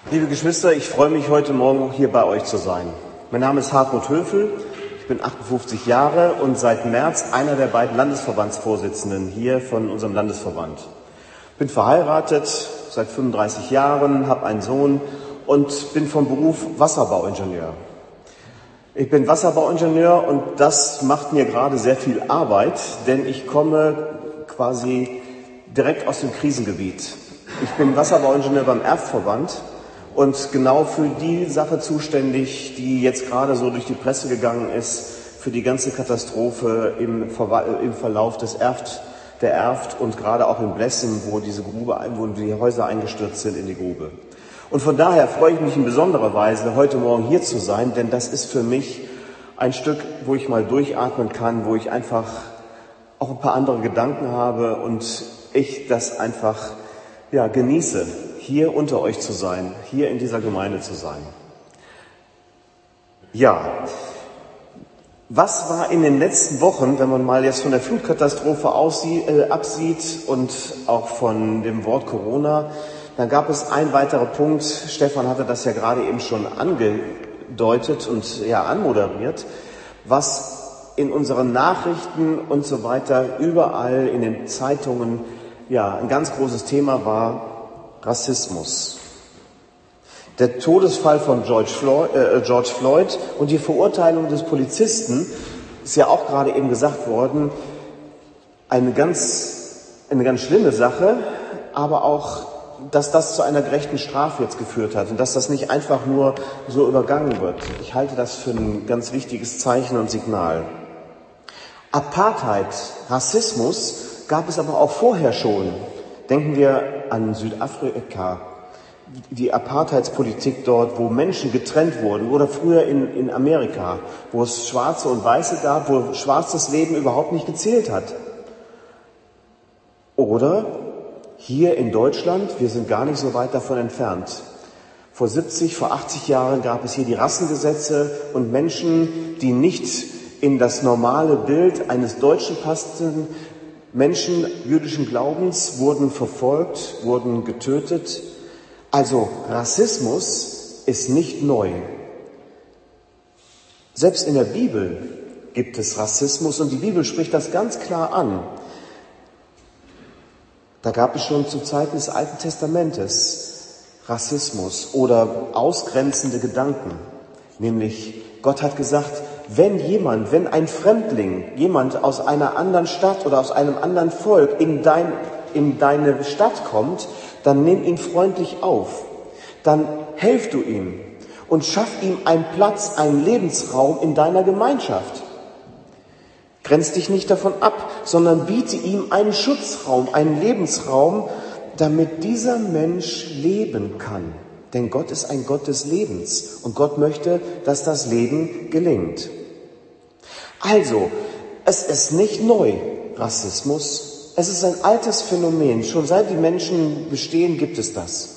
Liebe Geschwister, ich freue mich, heute Morgen hier bei euch zu sein. Mein Name ist Hartmut Höfel, ich bin 58 Jahre und seit März einer der beiden Landesverbandsvorsitzenden hier von unserem Landesverband. Bin verheiratet seit 35 Jahren, habe einen Sohn und bin vom Beruf Wasserbauingenieur. Ich bin Wasserbauingenieur und das macht mir gerade sehr viel Arbeit, denn ich komme quasi direkt aus dem Krisengebiet. Ich bin Wasserbauingenieur beim Erftverband und genau für die Sache zuständig, die jetzt gerade so durch die Presse gegangen ist, für die ganze Katastrophe im Verlauf der Erft und gerade auch in Blessen, wo wo die Häuser eingestürzt sind in die Grube. Und von daher freue ich mich in besonderer Weise, heute Morgen hier zu sein, denn das ist für mich ein Stück, wo ich mal durchatmen kann, wo ich einfach auch ein paar andere Gedanken habe und ich das einfach genieße, hier unter euch zu sein, hier in dieser Gemeinde zu sein. Ja, was war in den letzten Wochen, wenn man mal jetzt von der Flutkatastrophe absieht und auch von dem Wort Corona, dann gab es einen weiteren Punkt, Stefan hatte das ja gerade eben schon angedeutet und anmoderiert, was in unseren Nachrichten und so weiter überall in den Zeitungen ein ganz großes Thema war: Rassismus. Der Todesfall von George Floyd und die Verurteilung des Polizisten ist ja auch gerade eben gesagt worden, eine ganz schlimme Sache, aber auch, dass das zu einer gerechten Strafe jetzt geführt hat und dass das nicht einfach nur so übergangen wird. Ich halte das für ein ganz wichtiges Zeichen und Signal. Apartheid, Rassismus gab es aber auch vorher schon. Denken wir an Südafrika, die Apartheidspolitik dort, wo Menschen getrennt wurden, oder früher in Amerika, wo es Schwarze und Weiße gab, wo schwarzes Leben überhaupt nicht gezählt hat. Oder hier in Deutschland, wir sind gar nicht so weit davon entfernt. Vor 80 Jahren gab es hier die Rassengesetze und Menschen, die nicht in das normale Bild eines Deutschen passten, Menschen jüdischen Glaubens, wurden verfolgt, wurden getötet. Also Rassismus ist nicht neu. Selbst in der Bibel gibt es Rassismus und die Bibel spricht das ganz klar an. Da gab es schon zu Zeiten des Alten Testamentes Rassismus oder ausgrenzende Gedanken. Nämlich, Gott hat gesagt, wenn ein Fremdling, jemand aus einer anderen Stadt oder aus einem anderen Volk in deine Stadt kommt, dann nimm ihn freundlich auf. Dann helf du ihm und schaff ihm einen Platz, einen Lebensraum in deiner Gemeinschaft. Grenz dich nicht davon ab, sondern biete ihm einen Schutzraum, einen Lebensraum, damit dieser Mensch leben kann. Denn Gott ist ein Gott des Lebens und Gott möchte, dass das Leben gelingt. Also, es ist nicht neu, Rassismus. Es ist ein altes Phänomen. Schon seit die Menschen bestehen, gibt es das.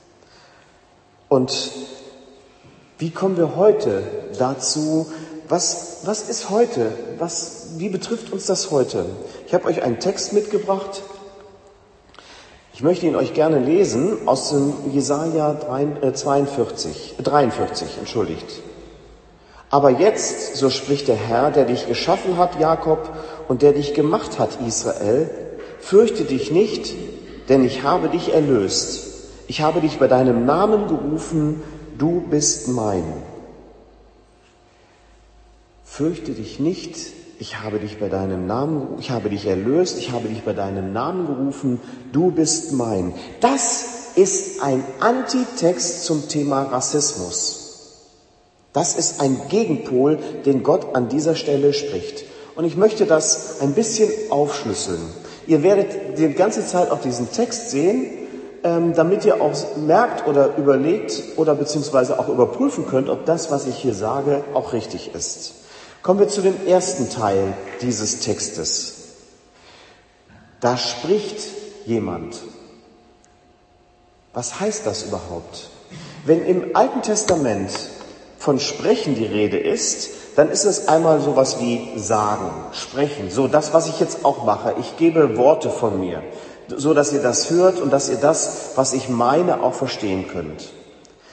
Und wie kommen wir heute dazu? Was ist heute? Wie betrifft uns das heute? Ich habe euch einen Text mitgebracht. Ich möchte ihn euch gerne lesen aus dem Jesaja 43. Aber jetzt, so spricht der Herr, der dich geschaffen hat, Jakob, und der dich gemacht hat, Israel, fürchte dich nicht, denn ich habe dich erlöst. Ich habe dich bei deinem Namen gerufen, du bist mein. Fürchte dich nicht, ich habe dich erlöst, ich habe dich bei deinem Namen gerufen, du bist mein. Das ist ein Antitext zum Thema Rassismus. Das ist ein Gegenpol, den Gott an dieser Stelle spricht. Und ich möchte das ein bisschen aufschlüsseln. Ihr werdet die ganze Zeit auch diesen Text sehen, damit ihr auch merkt oder überlegt oder beziehungsweise auch überprüfen könnt, ob das, was ich hier sage, auch richtig ist. Kommen wir zu dem ersten Teil dieses Textes. Da spricht jemand. Was heißt das überhaupt? Wenn im Alten Testament von Sprechen die Rede ist, dann ist es einmal sowas wie Sagen, Sprechen. So das, was ich jetzt auch mache. Ich gebe Worte von mir, so dass ihr das hört und dass ihr das, was ich meine, auch verstehen könnt.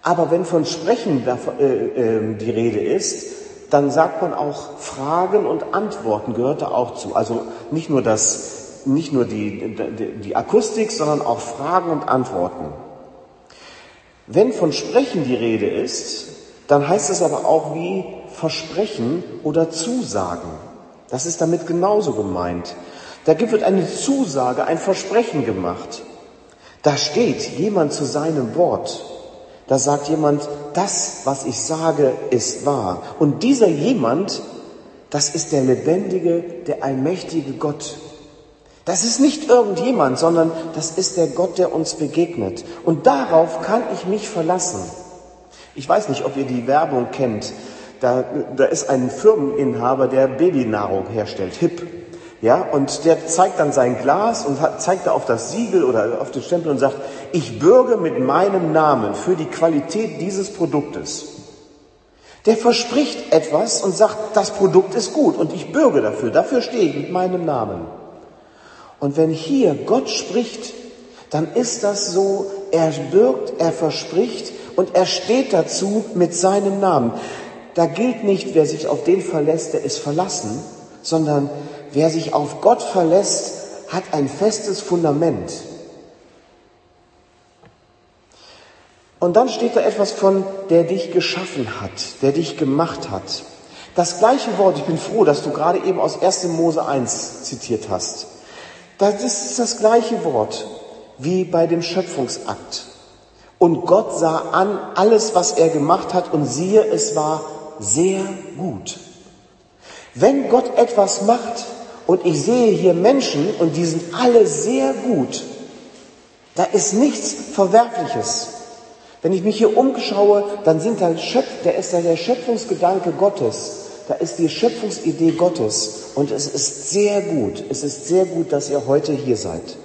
Aber wenn von Sprechen die Rede ist, dann sagt man auch Fragen und Antworten gehört da auch zu. Also nicht nur die Akustik, sondern auch Fragen und Antworten. Wenn von Sprechen die Rede ist, dann heißt es aber auch wie Versprechen oder Zusagen. Das ist damit genauso gemeint. Da wird eine Zusage, ein Versprechen gemacht. Da steht jemand zu seinem Wort. Da sagt jemand, das, was ich sage, ist wahr. Und dieser jemand, das ist der lebendige, der allmächtige Gott. Das ist nicht irgendjemand, sondern das ist der Gott, der uns begegnet. Und darauf kann ich mich verlassen. Ich weiß nicht, ob ihr die Werbung kennt. Da ist ein Firmeninhaber, der Babynahrung herstellt, HIP. Ja, und der zeigt dann sein Glas und zeigt da auf das Siegel oder auf den Stempel und sagt, ich bürge mit meinem Namen für die Qualität dieses Produktes. Der verspricht etwas und sagt, das Produkt ist gut und ich bürge dafür stehe ich mit meinem Namen. Und wenn hier Gott spricht, dann ist das so, er bürgt, er verspricht und er steht dazu mit seinem Namen. Da gilt nicht, wer sich auf den verlässt, der ist verlassen, sondern wer sich auf Gott verlässt, hat ein festes Fundament. Und dann steht da etwas von, der dich geschaffen hat, der dich gemacht hat. Das gleiche Wort, ich bin froh, dass du gerade eben aus 1. Mose 1 zitiert hast. Das ist das gleiche Wort wie bei dem Schöpfungsakt. Und Gott sah an alles, was er gemacht hat, und siehe, es war sehr gut. Wenn Gott etwas macht und ich sehe hier Menschen und die sind alle sehr gut, da ist nichts Verwerfliches. Wenn ich mich hier umschaue, dann ist da der Schöpfungsgedanke Gottes. Da ist die Schöpfungsidee Gottes und es ist sehr gut. Es ist sehr gut, dass ihr heute hier seid.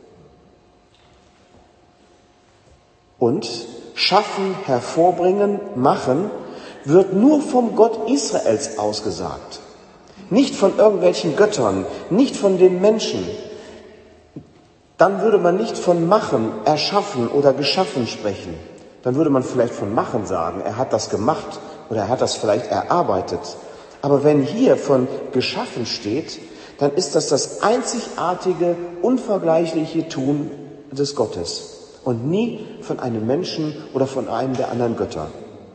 Und schaffen, hervorbringen, machen wird nur vom Gott Israels ausgesagt. Nicht von irgendwelchen Göttern, nicht von den Menschen. Dann würde man nicht von machen, erschaffen oder geschaffen sprechen. Dann würde man vielleicht von machen sagen, er hat das gemacht oder er hat das vielleicht erarbeitet. Aber wenn hier von geschaffen steht, dann ist das einzigartige, unvergleichliche Tun des Gottes und nie von einem Menschen oder von einem der anderen Götter.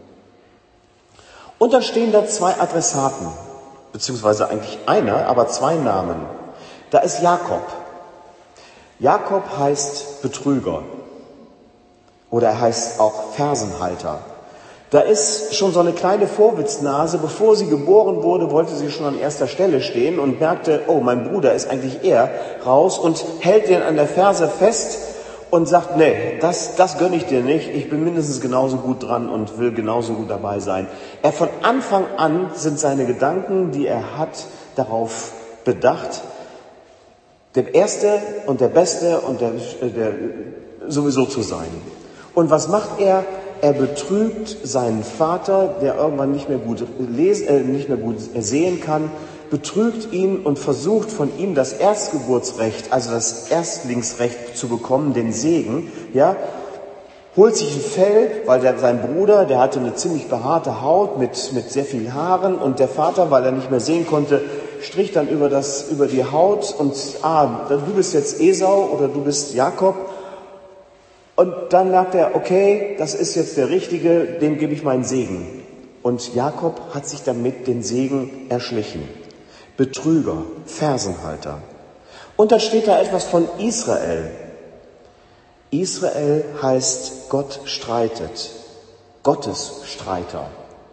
Und dann stehen da zwei Adressaten, beziehungsweise eigentlich einer, aber zwei Namen. Da ist Jakob. Jakob heißt Betrüger oder er heißt auch Fersenhalter. Da ist schon so eine kleine Vorwitznase, bevor sie geboren wurde, wollte sie schon an erster Stelle stehen und merkte, oh, mein Bruder ist eigentlich eher raus und hält den an der Ferse fest und sagt, nee, das gönne ich dir nicht, ich bin mindestens genauso gut dran und will genauso gut dabei sein. Von Anfang an sind seine Gedanken, die er hat, darauf bedacht, der Erste und der Beste und der sowieso zu sein. Und was macht er? Er betrügt seinen Vater, der irgendwann nicht mehr gut sehen kann, betrügt ihn und versucht von ihm das Erstgeburtsrecht, also das Erstlingsrecht zu bekommen, den Segen, ja, holt sich ein Fell, weil sein Bruder, der hatte eine ziemlich behaarte Haut mit sehr viel Haaren und der Vater, weil er nicht mehr sehen konnte, strich dann über die Haut und du bist jetzt Esau oder du bist Jakob. Und dann merkt er, okay, das ist jetzt der Richtige, dem gebe ich meinen Segen. Und Jakob hat sich damit den Segen erschlichen. Betrüger, Fersenhalter. Und dann steht da etwas von Israel. Israel heißt Gott streitet, Gottes Streiter.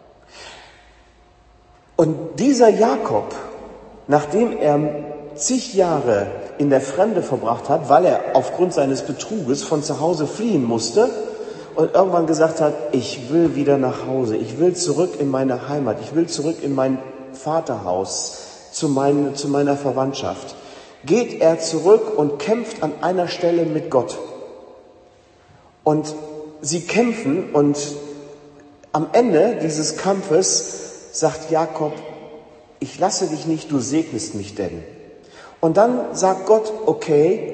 Und dieser Jakob, nachdem er zig Jahre in der Fremde verbracht hat, weil er aufgrund seines Betruges von zu Hause fliehen musste und irgendwann gesagt hat, ich will wieder nach Hause, ich will zurück in meine Heimat, ich will zurück in mein Vaterhaus, zu meiner Verwandtschaft, geht er zurück und kämpft an einer Stelle mit Gott. Und sie kämpfen und am Ende dieses Kampfes sagt Jakob, ich lasse dich nicht, du segnest mich denn. Und dann sagt Gott, okay,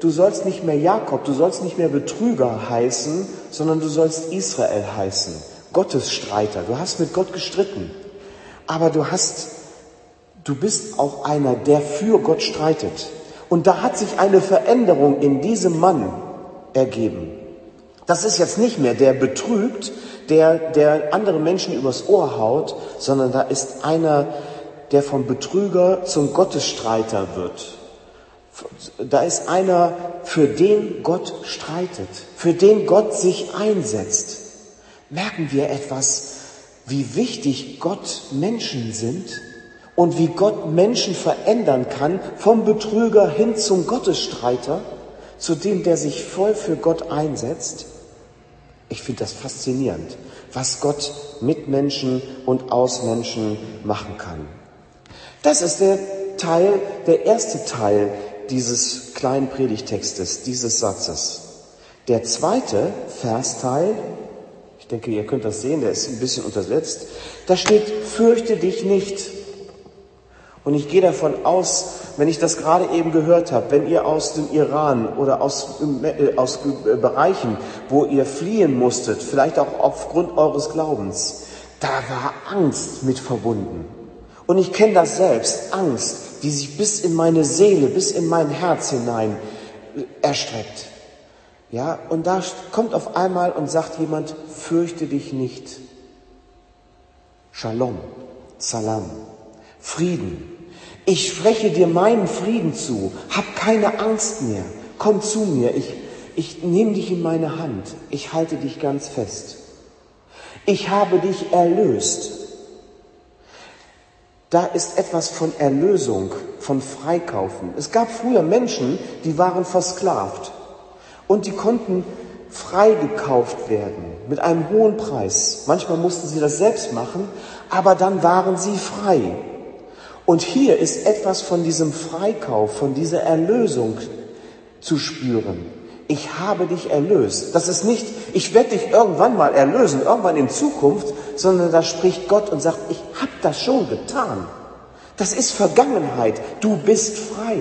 du sollst nicht mehr Jakob, du sollst nicht mehr Betrüger heißen, sondern du sollst Israel heißen, Gottesstreiter. Du hast mit Gott gestritten, aber du bist auch einer, der für Gott streitet. Und da hat sich eine Veränderung in diesem Mann ergeben. Das ist jetzt nicht mehr der betrügt, der andere Menschen übers Ohr haut, sondern da ist einer, der vom Betrüger zum Gottesstreiter wird. Da ist einer, für den Gott streitet, für den Gott sich einsetzt. Merken wir etwas, wie wichtig Gott Menschen sind und wie Gott Menschen verändern kann, vom Betrüger hin zum Gottesstreiter, zu dem, der sich voll für Gott einsetzt? Ich finde das faszinierend, was Gott mit Menschen und aus Menschen machen kann. Das ist der erste Teil dieses kleinen Predigtextes, dieses Satzes. Der zweite Versteil, ich denke, ihr könnt das sehen, der ist ein bisschen untersetzt, da steht, fürchte dich nicht. Und ich gehe davon aus, wenn ich das gerade eben gehört habe, wenn ihr aus dem Iran oder aus Bereichen, wo ihr fliehen musstet, vielleicht auch aufgrund eures Glaubens, da war Angst mit verbunden. Und ich kenne das selbst, Angst, die sich bis in meine Seele, bis in mein Herz hinein erstreckt. Ja, und da kommt auf einmal und sagt jemand, fürchte dich nicht. Shalom, Salam, Frieden. Ich spreche dir meinen Frieden zu. Hab keine Angst mehr. Komm zu mir. Ich nehme dich in meine Hand. Ich halte dich ganz fest. Ich habe dich erlöst. Da ist etwas von Erlösung, von Freikaufen. Es gab früher Menschen, die waren versklavt. Und die konnten freigekauft werden mit einem hohen Preis. Manchmal mussten sie das selbst machen, aber dann waren sie frei. Und hier ist etwas von diesem Freikauf, von dieser Erlösung zu spüren. Ich habe dich erlöst. Das ist nicht, ich werde dich irgendwann mal erlösen, irgendwann in Zukunft, sondern da spricht Gott und sagt, ich habe das schon getan. Das ist Vergangenheit. Du bist frei.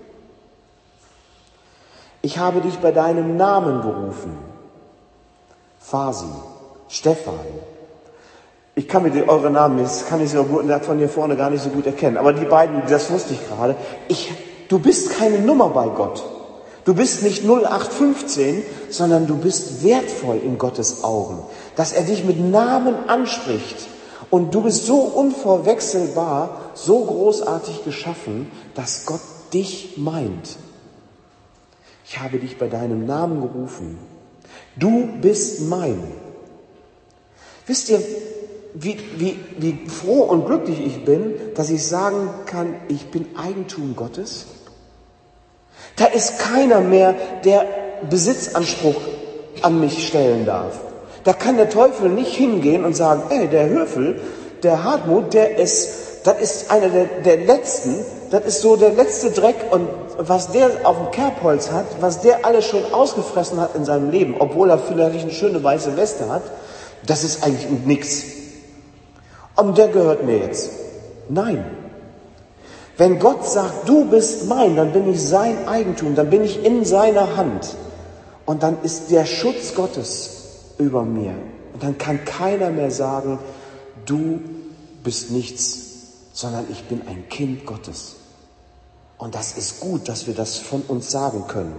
Ich habe dich bei deinem Namen gerufen. Fasi, Stefan. Ich kann eure Namen, das kann ich von hier vorne gar nicht so gut erkennen. Aber die beiden, das wusste ich gerade. Du bist keine Nummer bei Gott. Du bist nicht 0815, sondern du bist wertvoll in Gottes Augen. Dass er dich mit Namen anspricht. Und du bist so unverwechselbar, so großartig geschaffen, dass Gott dich meint. Ich habe dich bei deinem Namen gerufen. Du bist mein. Wisst ihr, wie froh und glücklich ich bin, dass ich sagen kann, ich bin Eigentum Gottes? Da ist keiner mehr, der Besitzanspruch an mich stellen darf. Da kann der Teufel nicht hingehen und sagen, der Höfel, der Hartmut, das ist einer der Letzten, das ist so der letzte Dreck und was der auf dem Kerbholz hat, was der alles schon ausgefressen hat in seinem Leben, obwohl er vielleicht eine schöne weiße Weste hat, das ist eigentlich nichts. Und der gehört mir jetzt. Nein. Wenn Gott sagt, du bist mein, dann bin ich sein Eigentum, dann bin ich in seiner Hand. Und dann ist der Schutz Gottes über mir. Und dann kann keiner mehr sagen, du bist nichts, sondern ich bin ein Kind Gottes. Und das ist gut, dass wir das von uns sagen können.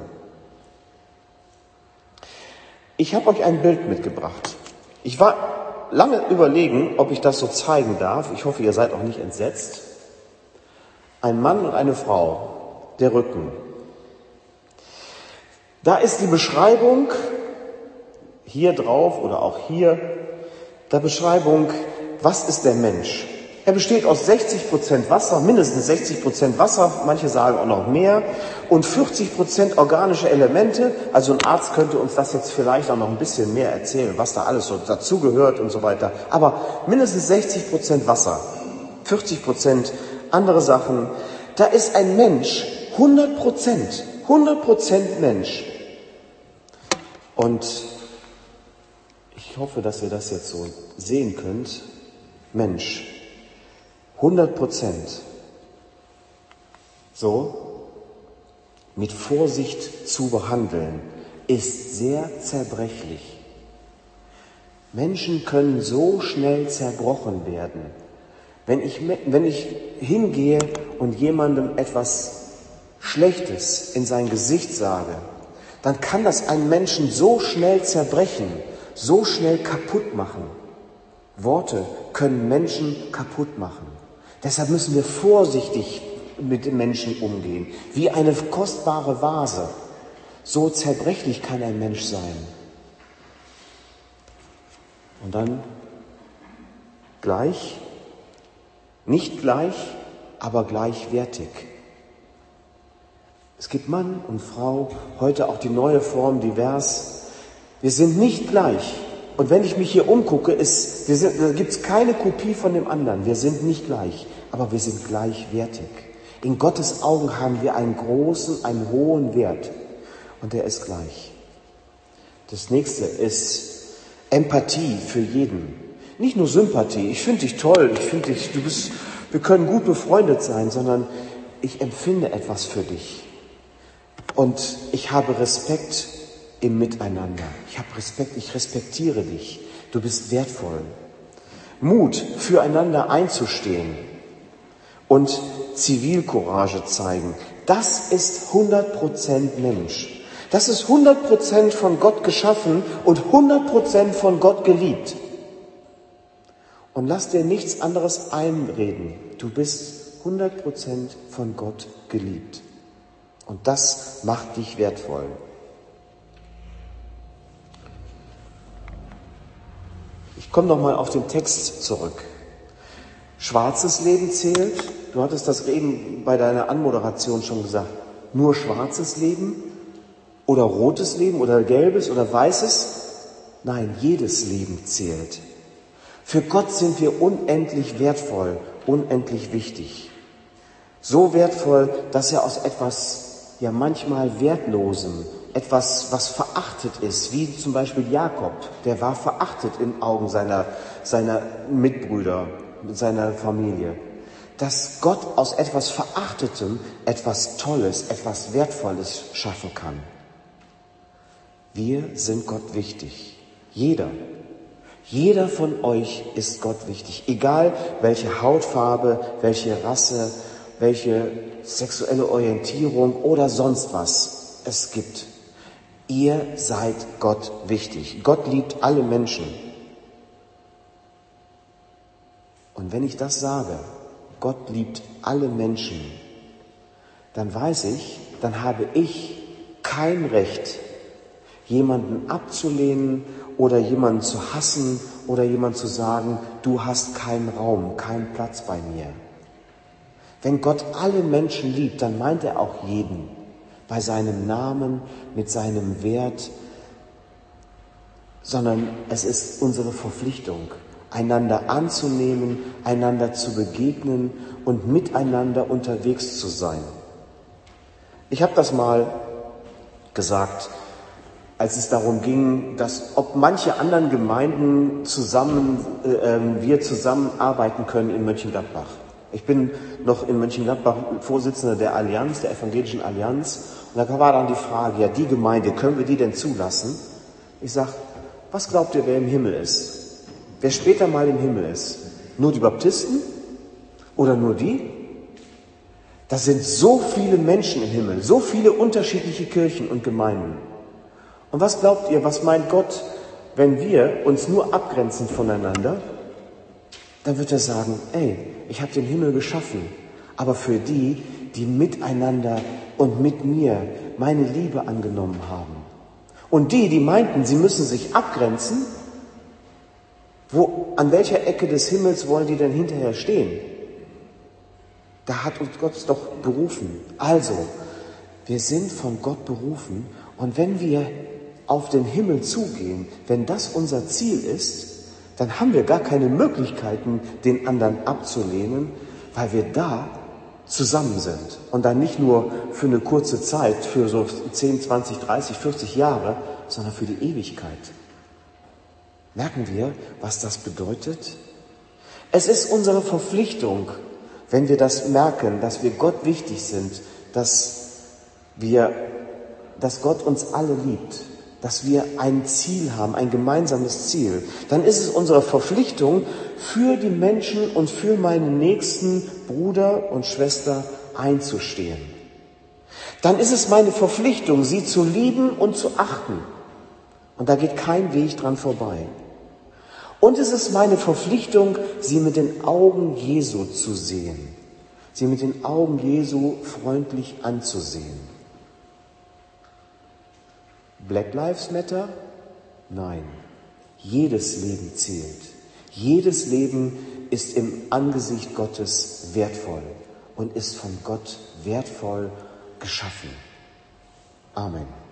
Ich habe euch ein Bild mitgebracht. Ich war lange überlegen, ob ich das so zeigen darf. Ich hoffe, ihr seid auch nicht entsetzt. Ein Mann und eine Frau, der Rücken. Da ist die Beschreibung hier drauf oder auch hier, der Beschreibung, was ist der Mensch? Er besteht aus 60% Wasser, mindestens 60% Wasser, manche sagen auch noch mehr, und 40% organische Elemente. Also ein Arzt könnte uns das jetzt vielleicht auch noch ein bisschen mehr erzählen, was da alles so dazugehört und so weiter. Aber mindestens 60% Wasser, 40% andere Sachen. Da ist ein Mensch, 100% Mensch. Und ich hoffe, dass ihr das jetzt so sehen könnt. Mensch. 100%. So. mit Vorsicht zu behandeln, ist sehr zerbrechlich. Menschen können so schnell zerbrochen werden. Wenn ich hingehe und jemandem etwas Schlechtes in sein Gesicht sage, dann kann das einen Menschen so schnell zerbrechen, so schnell kaputt machen. Worte können Menschen kaputt machen. Deshalb müssen wir vorsichtig mit den Menschen umgehen, wie eine kostbare Vase. So zerbrechlich kann ein Mensch sein. Und dann gleich, nicht gleich, aber gleichwertig. Es gibt Mann und Frau, heute auch die neue Form, divers. Wir sind nicht gleich. Und wenn ich mich hier umgucke, da gibt es keine Kopie von dem anderen. Wir sind nicht gleich, aber wir sind gleichwertig. In Gottes Augen haben wir einen hohen Wert. Und der ist gleich. Das nächste ist Empathie für jeden. Nicht nur Sympathie. Ich finde dich toll. Wir können gut befreundet sein, sondern ich empfinde etwas für dich. Und ich habe Respekt im Miteinander. Ich respektiere dich. Du bist wertvoll. Mut, füreinander einzustehen und Zivilcourage zeigen. Das ist 100% Mensch. Das ist 100% von Gott geschaffen und 100% von Gott geliebt. Und lass dir nichts anderes einreden. Du bist 100% von Gott geliebt. Und das macht dich wertvoll. Ich komme nochmal auf den Text zurück. Schwarzes Leben zählt. Du hattest das eben bei deiner Anmoderation schon gesagt. Nur schwarzes Leben oder rotes Leben oder gelbes oder weißes? Nein, jedes Leben zählt. Für Gott sind wir unendlich wertvoll, unendlich wichtig. So wertvoll, dass er aus etwas ja manchmal Wertlosem, etwas, was verachtet ist, wie zum Beispiel Jakob, der war verachtet in Augen seiner Mitbrüder, seiner Familie. Dass Gott aus etwas Verachtetem etwas Tolles, etwas Wertvolles schaffen kann. Wir sind Gott wichtig. Jeder von euch ist Gott wichtig. Egal welche Hautfarbe, welche Rasse, welche sexuelle Orientierung oder sonst was es gibt. Ihr seid Gott wichtig. Gott liebt alle Menschen. Und wenn ich das sage, Gott liebt alle Menschen, dann weiß ich, dann habe ich kein Recht, jemanden abzulehnen oder jemanden zu hassen oder jemanden zu sagen, du hast keinen Raum, keinen Platz bei mir. Wenn Gott alle Menschen liebt, dann meint er auch jeden, bei seinem Namen, mit seinem Wert, sondern es ist unsere Verpflichtung, einander anzunehmen, einander zu begegnen und miteinander unterwegs zu sein. Ich habe das mal gesagt, als es darum ging, dass ob manche anderen Gemeinden wir zusammenarbeiten können in Mönchengladbach. Ich bin noch in Mönchengladbach Vorsitzender der Allianz, der Evangelischen Allianz. Und da war dann die Frage, ja, die Gemeinde, können wir die denn zulassen? Ich sage, was glaubt ihr, wer im Himmel ist? Wer später mal im Himmel ist? Nur die Baptisten? Oder nur die? Da sind so viele Menschen im Himmel, so viele unterschiedliche Kirchen und Gemeinden. Und was glaubt ihr, was meint Gott, wenn wir uns nur abgrenzen voneinander? Dann wird er sagen, ich habe den Himmel geschaffen, aber für die, die miteinander und mit mir meine Liebe angenommen haben. Und die meinten, sie müssen sich abgrenzen, an welcher Ecke des Himmels wollen die denn hinterher stehen? Da hat uns Gott doch berufen. Also, wir sind von Gott berufen und wenn wir auf den Himmel zugehen, wenn das unser Ziel ist, dann haben wir gar keine Möglichkeiten, den anderen abzulehnen, weil wir da zusammen sind. Und dann nicht nur für eine kurze Zeit, für so 10, 20, 30, 40 Jahre, sondern für die Ewigkeit. Merken wir, was das bedeutet? Es ist unsere Verpflichtung, wenn wir das merken, dass wir Gott wichtig sind, dass dass Gott uns alle liebt, dass wir ein Ziel haben, ein gemeinsames Ziel, dann ist es unsere Verpflichtung, für die Menschen und für meinen nächsten Bruder und Schwester einzustehen. Dann ist es meine Verpflichtung, sie zu lieben und zu achten. Und da geht kein Weg dran vorbei. Und es ist meine Verpflichtung, sie mit den Augen Jesu zu sehen, sie mit den Augen Jesu freundlich anzusehen. Black Lives Matter? Nein, jedes Leben zählt. Jedes Leben ist im Angesicht Gottes wertvoll und ist von Gott wertvoll geschaffen. Amen.